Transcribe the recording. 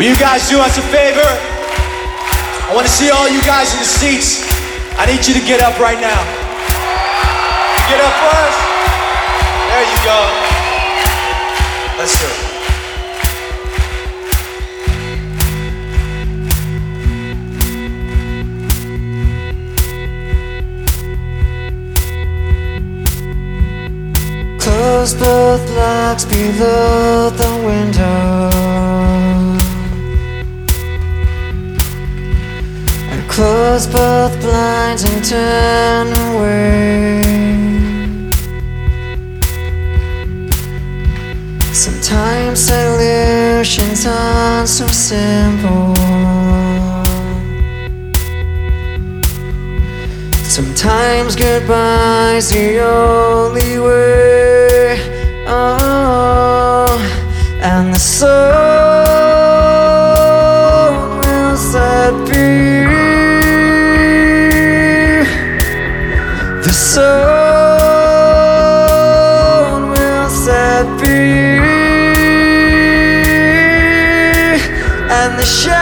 you guys do us a favor? I want to see all you guys in the seats. I need you to get up right now. Get up first. There you go. Let's do it. Close both locks below the window, and close both blinds and turn away. Sometimes solutions aren't so simple. Sometimes goodbye's the only way. Oh, and the soul will set free. The soul will set free, and the